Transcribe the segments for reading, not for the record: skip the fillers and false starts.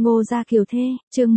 Ngô Gia Kiều Thê, chương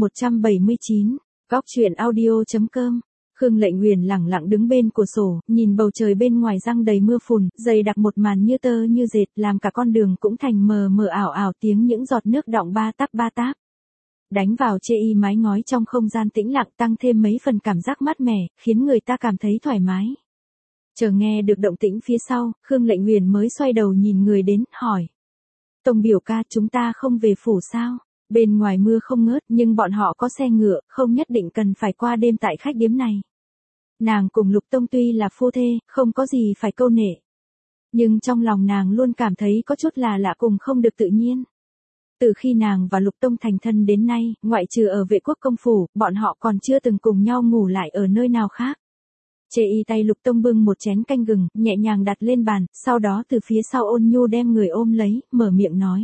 179, Góc truyện audio.com. Khương Lệnh Uyển lẳng lặng đứng bên cửa sổ, nhìn bầu trời bên ngoài giăng đầy mưa phùn, dày đặc một màn như tơ như dệt, làm cả con đường cũng thành mờ mờ ảo ảo tiếng những giọt nước đọng ba táp. Đánh vào chê y mái ngói trong không gian tĩnh lặng, tăng thêm mấy phần cảm giác mát mẻ, khiến người ta cảm thấy thoải mái. Chờ nghe được động tĩnh phía sau, Khương Lệnh Uyển mới xoay đầu nhìn người đến, hỏi. Tông biểu ca, chúng ta không về phủ sao? Bên ngoài mưa không ngớt, nhưng bọn họ có xe ngựa, không nhất định cần phải qua đêm tại khách điếm này. Nàng cùng Lục Tông tuy là phu thê, không có gì phải câu nệ. Nhưng trong lòng nàng luôn cảm thấy có chút là lạ cùng không được tự nhiên. Từ khi nàng và Lục Tông thành thân đến nay, ngoại trừ ở Vệ Quốc công phủ, bọn họ còn chưa từng cùng nhau ngủ lại ở nơi nào khác. Chê y tay Lục Tông bưng một chén canh gừng, nhẹ nhàng đặt lên bàn, sau đó từ phía sau ôn nhu đem người ôm lấy, mở miệng nói.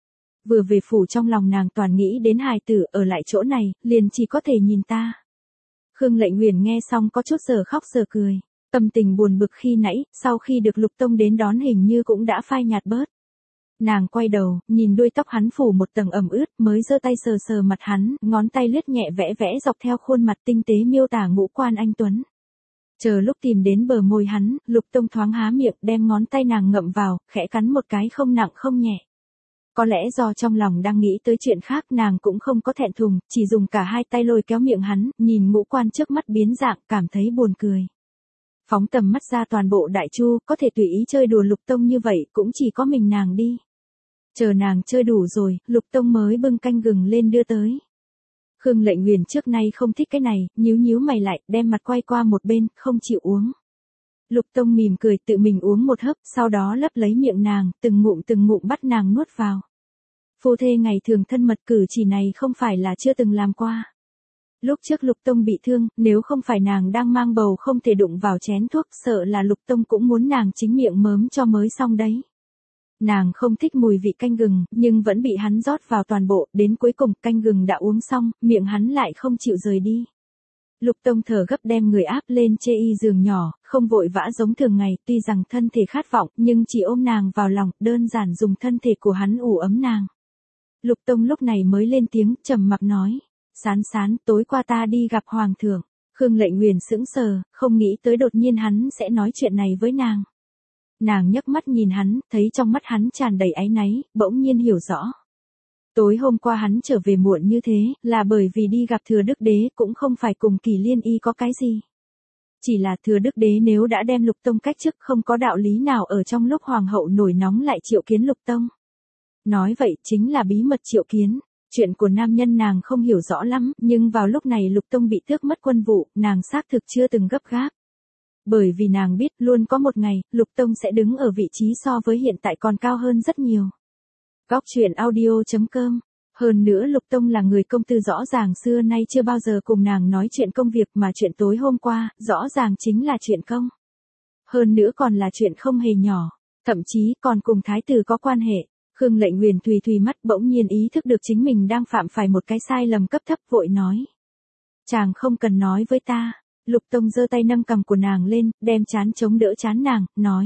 Vừa về phủ trong lòng nàng toàn nghĩ đến hài tử, ở lại chỗ này, liền chỉ có thể nhìn ta. Khương Lệnh Uyển nghe xong có chút giờ khóc giờ cười. Tâm tình buồn bực khi nãy, sau khi được Lục Tông đến đón hình như cũng đã phai nhạt bớt. Nàng quay đầu, nhìn đuôi tóc hắn phủ một tầng ẩm ướt, mới giơ tay sờ sờ mặt hắn, ngón tay lướt nhẹ vẽ vẽ dọc theo khuôn mặt tinh tế miêu tả ngũ quan anh tuấn. Chờ lúc tìm đến bờ môi hắn, Lục Tông thoáng há miệng, đem ngón tay nàng ngậm vào, khẽ cắn một cái không nặng không nhẹ. Có lẽ do trong lòng đang nghĩ tới chuyện khác, nàng cũng không có thẹn thùng, chỉ dùng cả hai tay lôi kéo miệng hắn, nhìn ngũ quan trước mắt biến dạng, cảm thấy buồn cười. Phóng tầm mắt ra toàn bộ Đại Chu, có thể tùy ý chơi đùa Lục Tông như vậy, cũng chỉ có mình nàng đi. Chờ nàng chơi đủ rồi, Lục Tông mới bưng canh gừng lên đưa tới. Khương Lệnh Uyển trước nay không thích cái này, nhíu mày lại, đem mặt quay qua một bên, không chịu uống. Lục Tông mỉm cười tự mình uống một hớp, sau đó lấp lấy miệng nàng, từng ngụm bắt nàng nuốt vào. Phu thê ngày thường thân mật cử chỉ này không phải là chưa từng làm qua. Lúc trước Lục Tông bị thương, nếu không phải nàng đang mang bầu không thể đụng vào chén thuốc, sợ là Lục Tông cũng muốn nàng chính miệng mớm cho mới xong đấy. Nàng không thích mùi vị canh gừng, nhưng vẫn bị hắn rót vào toàn bộ, đến cuối cùng canh gừng đã uống xong, miệng hắn lại không chịu rời đi. Lục Tông thở gấp đem người áp lên chê y giường nhỏ, không vội vã giống thường ngày, tuy rằng thân thể khát vọng, nhưng chỉ ôm nàng vào lòng, đơn giản dùng thân thể của hắn ủ ấm nàng. Lục Tông lúc này mới lên tiếng, trầm mặc nói, Sán, tối qua ta đi gặp Hoàng thượng. Khương Lệnh Uyển sững sờ, không nghĩ tới đột nhiên hắn sẽ nói chuyện này với nàng. Nàng nhấc mắt nhìn hắn, thấy trong mắt hắn tràn đầy áy náy, bỗng nhiên hiểu rõ. Tối hôm qua hắn trở về muộn như thế, là bởi vì đi gặp Thừa Đức Đế, cũng không phải cùng Kỳ Liên Y có cái gì. Chỉ là Thừa Đức Đế nếu đã đem Lục Tông cách chức, không có đạo lý nào ở trong lúc Hoàng hậu nổi nóng lại triệu kiến Lục Tông. Nói vậy chính là bí mật triệu kiến. Chuyện của nam nhân nàng không hiểu rõ lắm, nhưng vào lúc này Lục Tông bị tước mất quân vụ, nàng xác thực chưa từng gấp gáp. Bởi vì nàng biết luôn có một ngày, Lục Tông sẽ đứng ở vị trí so với hiện tại còn cao hơn rất nhiều. Góc truyện audio.com. Hơn nữa Lục Tông là người công tư rõ ràng xưa nay chưa bao giờ cùng nàng nói chuyện công việc, mà chuyện tối hôm qua, rõ ràng chính là chuyện công. Hơn nữa còn là chuyện không hề nhỏ, thậm chí còn cùng thái tử có quan hệ. Khương Lệnh Uyển thùy mắt bỗng nhiên ý thức được chính mình đang phạm phải một cái sai lầm cấp thấp, vội nói. Chàng không cần nói với ta. Lục Tông giơ tay nâng cằm của nàng lên, đem trán chống đỡ trán nàng, nói.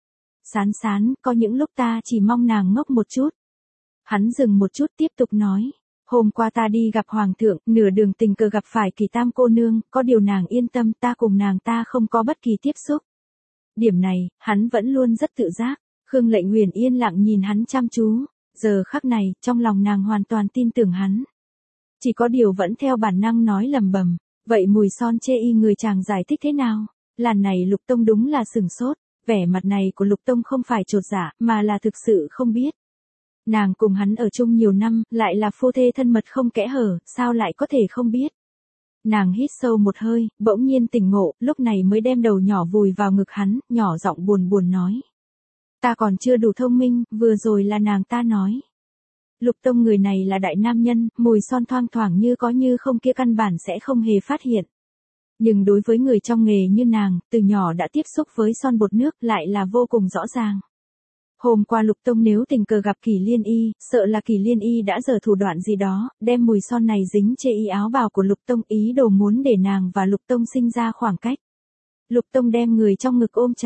Sán, có những lúc ta chỉ mong nàng ngốc một chút. Hắn dừng một chút tiếp tục nói. Hôm qua ta đi gặp Hoàng thượng, nửa đường tình cờ gặp phải Kỳ Tam cô nương, có điều nàng yên tâm, ta cùng nàng ta không có bất kỳ tiếp xúc. Điểm này, hắn vẫn luôn rất tự giác. Khương Lệnh Uyển yên lặng nhìn hắn chăm chú. Giờ khắc này, trong lòng nàng hoàn toàn tin tưởng hắn. Chỉ có điều vẫn theo bản năng nói lầm bầm. Vậy mùi son chê y người chàng giải thích thế nào? Lần này Lục Tông đúng là sửng sốt. Vẻ mặt này của Lục Tông không phải chột dạ, mà là thực sự không biết. Nàng cùng hắn ở chung nhiều năm, lại là phu thê thân mật không kẽ hở, sao lại có thể không biết? Nàng hít sâu một hơi, bỗng nhiên tỉnh ngộ, lúc này mới đem đầu nhỏ vùi vào ngực hắn, nhỏ giọng buồn nói. Ta còn chưa đủ thông minh, vừa rồi là nàng ta nói. Lục Tông người này là đại nam nhân, mùi son thoang thoảng như có như không kia căn bản sẽ không hề phát hiện. Nhưng đối với người trong nghề như nàng, từ nhỏ đã tiếp xúc với son bột nước lại là vô cùng rõ ràng. Hôm qua Lục Tông nếu tình cờ gặp Kỳ Liên Y, sợ là Kỳ Liên Y đã giở thủ đoạn gì đó, đem mùi son này dính chê y áo bào của Lục Tông, ý đồ muốn để nàng và Lục Tông sinh ra khoảng cách. Lục Tông đem người trong ngực ôm chặt.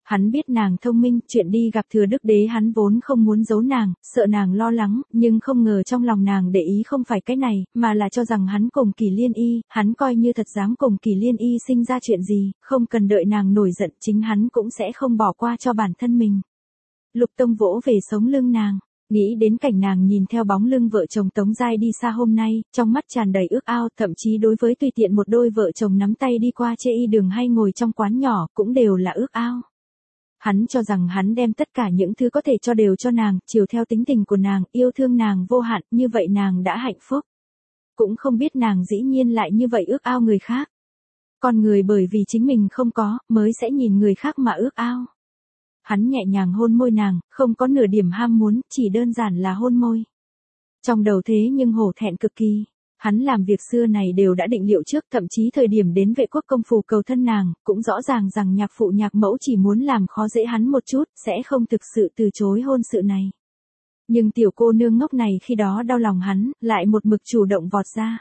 Hắn biết nàng thông minh, chuyện đi gặp Thừa Đức Đế hắn vốn không muốn giấu nàng, sợ nàng lo lắng, nhưng không ngờ trong lòng nàng để ý không phải cái này, mà là cho rằng hắn cùng Kỳ Liên Y, hắn coi như thật dám cùng Kỳ Liên Y sinh ra chuyện gì, không cần đợi nàng nổi giận, chính hắn cũng sẽ không bỏ qua cho bản thân mình. Lục Tông vỗ về sống lưng nàng, nghĩ đến cảnh nàng nhìn theo bóng lưng vợ chồng Tống Giai đi xa hôm nay, trong mắt tràn đầy ước ao, thậm chí đối với tùy tiện một đôi vợ chồng nắm tay đi qua chê y đường hay ngồi trong quán nhỏ, cũng đều là ước ao. Hắn cho rằng hắn đem tất cả những thứ có thể cho đều cho nàng, chiều theo tính tình của nàng, yêu thương nàng vô hạn, như vậy nàng đã hạnh phúc. Cũng không biết nàng dĩ nhiên lại như vậy ước ao người khác. Con người bởi vì chính mình không có, mới sẽ nhìn người khác mà ước ao. Hắn nhẹ nhàng hôn môi nàng, không có nửa điểm ham muốn, chỉ đơn giản là hôn môi. Trong đầu thế nhưng hổ thẹn cực kỳ. Hắn làm việc xưa này đều đã định liệu trước, thậm chí thời điểm đến Vệ Quốc công phủ cầu thân nàng, cũng rõ ràng rằng nhạc phụ nhạc mẫu chỉ muốn làm khó dễ hắn một chút, sẽ không thực sự từ chối hôn sự này. Nhưng tiểu cô nương ngốc này khi đó đau lòng hắn, lại một mực chủ động vọt ra.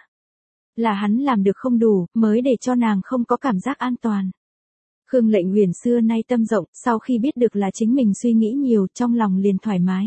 Là hắn làm được không đủ, mới để cho nàng không có cảm giác an toàn. Khương Lệnh Uyển xưa nay tâm rộng, sau khi biết được là chính mình suy nghĩ nhiều, trong lòng liền thoải mái.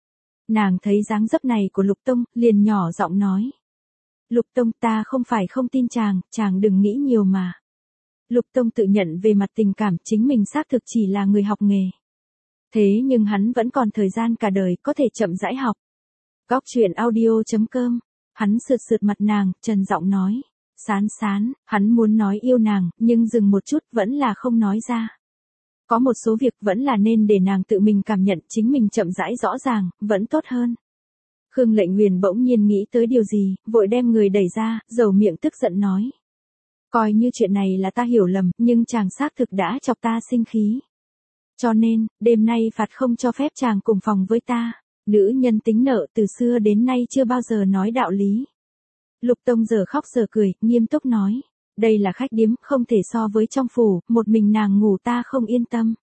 Nàng thấy dáng dấp này của Lục Tông, liền nhỏ giọng nói. Lục Tông, ta không phải không tin chàng đừng nghĩ nhiều mà. Lục Tông tự nhận về mặt tình cảm chính mình xác thực chỉ là người học nghề. Thế nhưng hắn vẫn còn thời gian cả đời, có thể chậm rãi học. Góc truyện audio.com, hắn sượt sượt mặt nàng, trần giọng nói. Sán, hắn muốn nói yêu nàng, nhưng dừng một chút vẫn là không nói ra. Có một số việc vẫn là nên để nàng tự mình cảm nhận, chính mình chậm rãi rõ ràng, vẫn tốt hơn. Khương Lệnh Uyển bỗng nhiên nghĩ tới điều gì, vội đem người đẩy ra, dầu miệng tức giận nói. Coi như chuyện này là ta hiểu lầm, nhưng chàng xác thực đã chọc ta sinh khí. Cho nên, đêm nay phạt không cho phép chàng cùng phòng với ta. Nữ nhân tính nợ từ xưa đến nay chưa bao giờ nói đạo lý. Lục Tông giờ khóc giờ cười, nghiêm túc nói. Đây là khách điếm, không thể so với trong phủ, một mình nàng ngủ ta không yên tâm.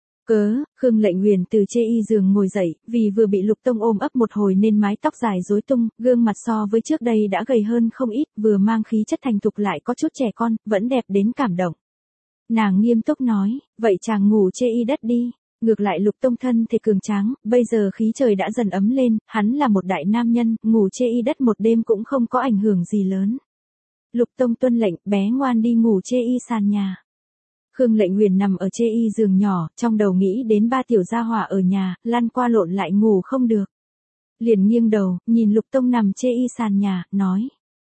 Khương Lệnh Uyển từ chê y giường ngồi dậy, vì vừa bị Lục Tông ôm ấp một hồi nên mái tóc dài rối tung, gương mặt so với trước đây đã gầy hơn không ít, vừa mang khí chất thành thục lại có chút trẻ con, vẫn đẹp đến cảm động. Nàng nghiêm túc nói, vậy chàng ngủ chê y đất đi. Ngược lại Lục Tông thân thể cường tráng, bây giờ khí trời đã dần ấm lên, hắn là một đại nam nhân, ngủ chê y đất một đêm cũng không có ảnh hưởng gì lớn. Lục Tông tuân lệnh, bé ngoan đi ngủ chê y sàn nhà. Khương Lệnh Uyển nằm ở chê y giường nhỏ, trong đầu nghĩ đến ba tiểu gia hỏa ở nhà, lăn qua lộn lại ngủ không được. Liền nghiêng đầu, nhìn Lục Tông nằm chê y sàn nhà, nói.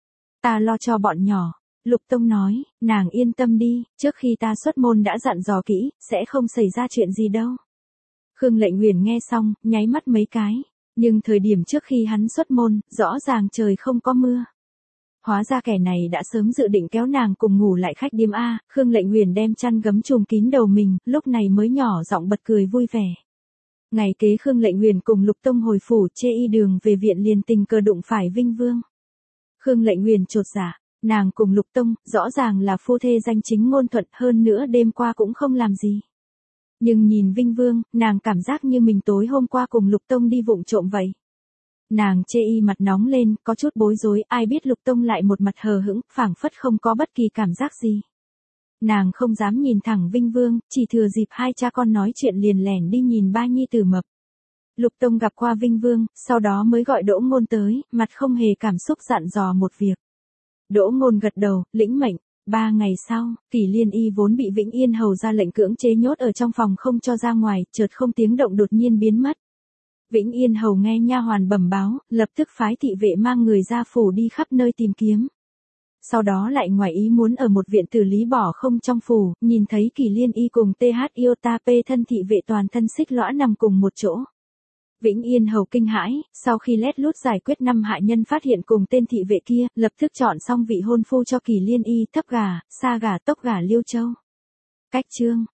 Ta lo cho bọn nhỏ. Lục Tông nói, nàng yên tâm đi, trước khi ta xuất môn đã dặn dò kỹ, sẽ không xảy ra chuyện gì đâu. Khương Lệnh Uyển nghe xong, nháy mắt mấy cái. Nhưng thời điểm trước khi hắn xuất môn, rõ ràng trời không có mưa. Hóa ra kẻ này đã sớm dự định kéo nàng cùng ngủ lại khách điếm A, Khương Lệnh Uyển đem chăn gấm trùm kín đầu mình, lúc này mới nhỏ giọng bật cười vui vẻ. Ngày kế Khương Lệnh Uyển cùng Lục Tông hồi phủ chê y đường về viện liền tình cờ đụng phải Vinh Vương. Khương Lệnh Uyển chột dạ, nàng cùng Lục Tông, rõ ràng là phu thê danh chính ngôn thuận, hơn nữa đêm qua cũng không làm gì. Nhưng nhìn Vinh Vương, nàng cảm giác như mình tối hôm qua cùng Lục Tông đi vụng trộm vậy. Nàng chê y mặt nóng lên, có chút bối rối, ai biết Lục Tông lại một mặt hờ hững, phảng phất không có bất kỳ cảm giác gì. Nàng không dám nhìn thẳng Vinh Vương, chỉ thừa dịp hai cha con nói chuyện liền lẻn đi nhìn ba nhi tử mập. Lục Tông gặp qua Vinh Vương, sau đó mới gọi Đỗ Ngôn tới, mặt không hề cảm xúc dặn dò một việc. Đỗ Ngôn gật đầu, lĩnh mệnh. 3 ngày sau, Kỳ Liên Y vốn bị Vĩnh Yên hầu ra lệnh cưỡng chế nhốt ở trong phòng không cho ra ngoài, chợt không tiếng động đột nhiên biến mất. Vĩnh Yên hầu nghe nha hoàn bẩm báo, lập tức phái thị vệ mang người ra phủ đi khắp nơi tìm kiếm. Sau đó lại ngoài ý muốn ở một viện tử lý bỏ không trong phủ, nhìn thấy Kỳ Liên Y cùng TH Iota P thân thị vệ toàn thân xích lõa nằm cùng một chỗ. Vĩnh Yên hầu kinh hãi, sau khi lét lút giải quyết 5 hạ nhân phát hiện cùng tên thị vệ kia, lập tức chọn xong vị hôn phu cho Kỳ Liên Y, thấp gà, sa gà, tốc gà Liêu Châu. Cách chương